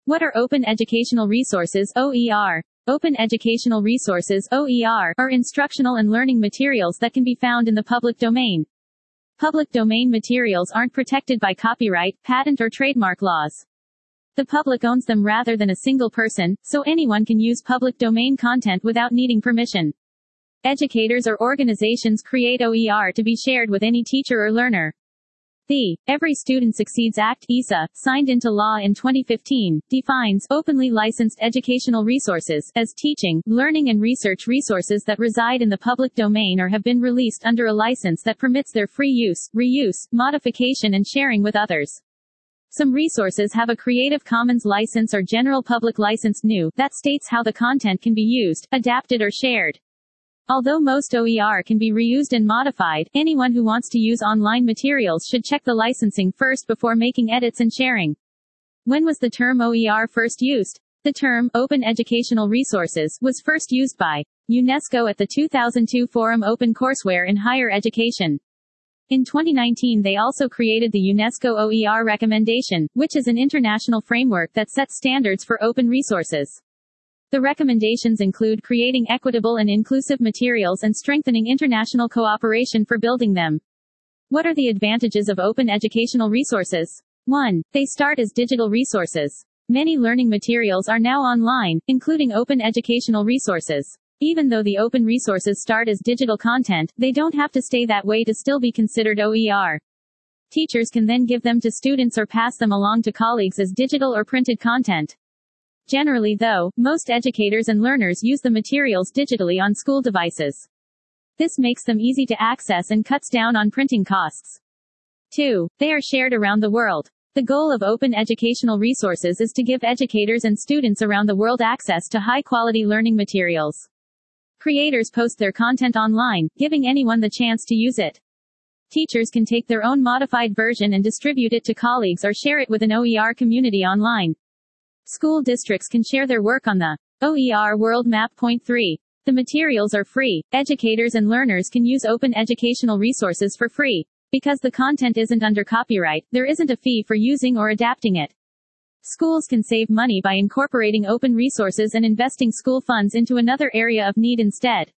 What are open educational resources, OER? Open educational resources, OER, are instructional and learning materials that can be found in the public domain. Public domain materials aren't protected by copyright, patent or trademark laws. The public owns them rather than a single person, so anyone can use public domain content without needing permission. Educators or organizations create OER to be shared with any teacher or learner. The Every Student Succeeds Act, ESA, signed into law in 2015, defines openly licensed educational resources as teaching, learning and research resources that reside in the public domain or have been released under a license that permits their free use, reuse, modification and sharing with others. Some resources have a Creative Commons license or General Public License (GNU) that states how the content can be used, adapted or shared. Although most OER can be reused and modified, anyone who wants to use online materials should check the licensing first before making edits and sharing. When was the term OER first used? The term, Open Educational Resources, was first used by UNESCO at the 2002 Forum Open Courseware in Higher Education. In 2019 they also created the UNESCO OER Recommendation, which is an international framework that sets standards for open resources. The recommendations include creating equitable and inclusive materials and strengthening international cooperation for building them. What are the advantages of open educational resources? 1. They start as digital resources. Many learning materials are now online, including open educational resources. Even though the open resources start as digital content, they don't have to stay that way to still be considered OER. Teachers can then give them to students or pass them along to colleagues as digital or printed content. Generally though, most educators and learners use the materials digitally on school devices. This makes them easy to access and cuts down on printing costs. 2. They are shared around the world. The goal of open educational resources is to give educators and students around the world access to high-quality learning materials. Creators post their content online, giving anyone the chance to use it. Teachers can take their own modified version and distribute it to colleagues or share it with an OER community online. School districts can share their work on the OER World Map. Point 3. The materials are free. Educators and learners can use open educational resources for free. Because the content isn't under copyright, there isn't a fee for using or adapting it. Schools can save money by incorporating open resources and investing school funds into another area of need instead.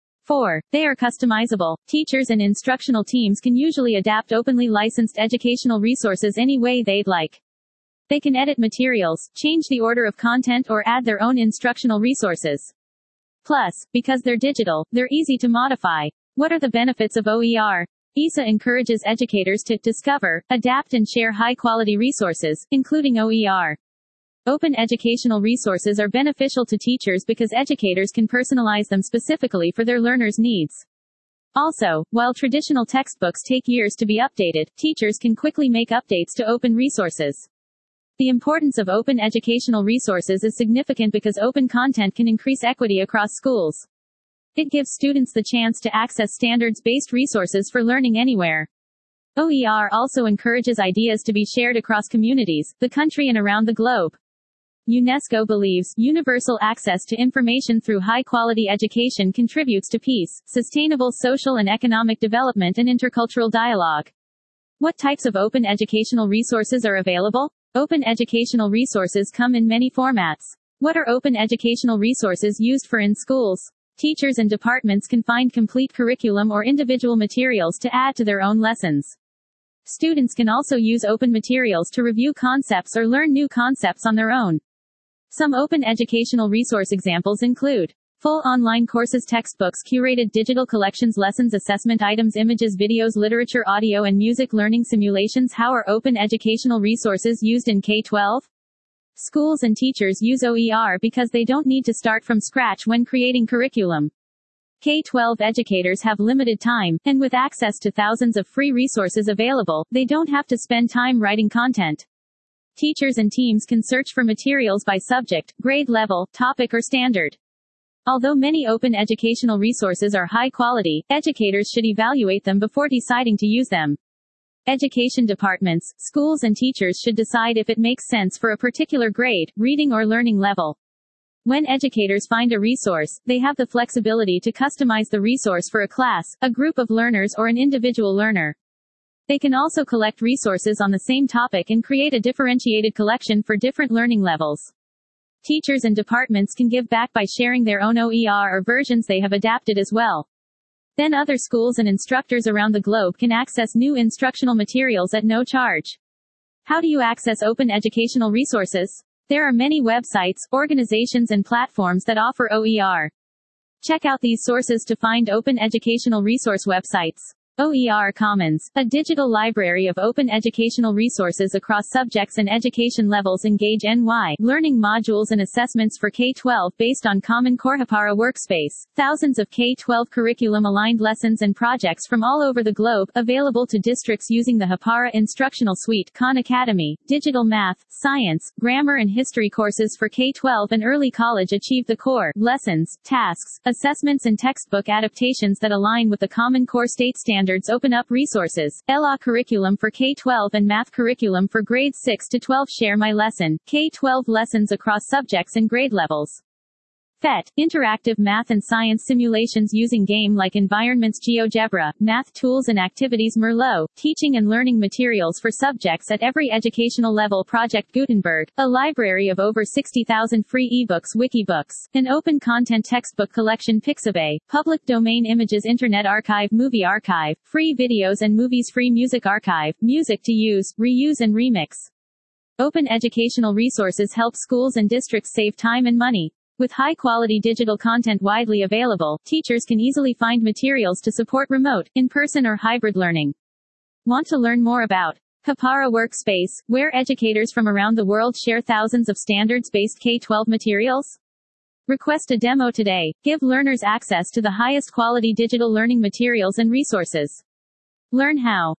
4. They are customizable. Teachers and instructional teams can usually adapt openly licensed educational resources any way they'd like. They can edit materials, change the order of content or add their own instructional resources. Plus, because they're digital, they're easy to modify. What are the benefits of OER? ESA encourages educators to discover, adapt and share high-quality resources, including OER. Open educational resources are beneficial to teachers because educators can personalize them specifically for their learners' needs. Also, while traditional textbooks take years to be updated, teachers can quickly make updates to open resources. The importance of open educational resources is significant because open content can increase equity across schools. It gives students the chance to access standards-based resources for learning anywhere. OER also encourages ideas to be shared across communities, the country and around the globe. UNESCO believes universal access to information through high-quality education contributes to peace, sustainable social and economic development and intercultural dialogue. What types of open educational resources are available? Open educational resources come in many formats. What are open educational resources used for in schools? Teachers and departments can find complete curriculum or individual materials to add to their own lessons. Students can also use open materials to review concepts or learn new concepts on their own. Some open educational resource examples include full online courses, textbooks, curated digital collections, lessons, assessment items, images, videos, literature, audio and music, learning simulations. How are open educational resources used in K-12? Schools and teachers use OER because they don't need to start from scratch when creating curriculum. K-12 educators have limited time, and with access to thousands of free resources available, they don't have to spend time writing content. Teachers and teams can search for materials by subject, grade level, topic or standard. Although many open educational resources are high quality, educators should evaluate them before deciding to use them. Education departments, schools and teachers should decide if it makes sense for a particular grade, reading or learning level. When educators find a resource, they have the flexibility to customize the resource for a class, a group of learners or an individual learner. They can also collect resources on the same topic and create a differentiated collection for different learning levels. Teachers and departments can give back by sharing their own OER or versions they have adapted as well. Then other schools and instructors around the globe can access new instructional materials at no charge. How do you access open educational resources? There are many websites, organizations and platforms that offer OER. Check out these sources to find open educational resource websites. OER Commons, a digital library of open educational resources across subjects and education levels. Engage NY, learning modules and assessments for K-12 based on Common Core Hapara Workspace. Thousands of K-12 curriculum-aligned lessons and projects from all over the globe, available to districts using the Hapara Instructional Suite. Khan Academy, digital math, science, grammar and history courses for K-12 and early college. Achieve the core, lessons, tasks, assessments and textbook adaptations that align with the Common Core state standards. Open up resources. ELA curriculum for K-12 and math curriculum for grades 6 to 12. Share my lesson. K-12 lessons across subjects and grade levels. PhET, interactive math and science simulations using game-like environments. GeoGebra, math tools and activities. Merlot, teaching and learning materials for subjects at every educational level. Project Gutenberg, a library of over 60,000 free ebooks. Wikibooks, an open content textbook collection. Pixabay, public domain images. Internet Archive, Movie Archive, free videos and movies. Free Music Archive, music to use, reuse and remix. Open educational resources help schools and districts save time and money. With high-quality digital content widely available, teachers can easily find materials to support remote, in-person or hybrid learning. Want to learn more about Hapara Workspace, where educators from around the world share thousands of standards-based K-12 materials? Request a demo today. Give learners access to the highest quality digital learning materials and resources. Learn how.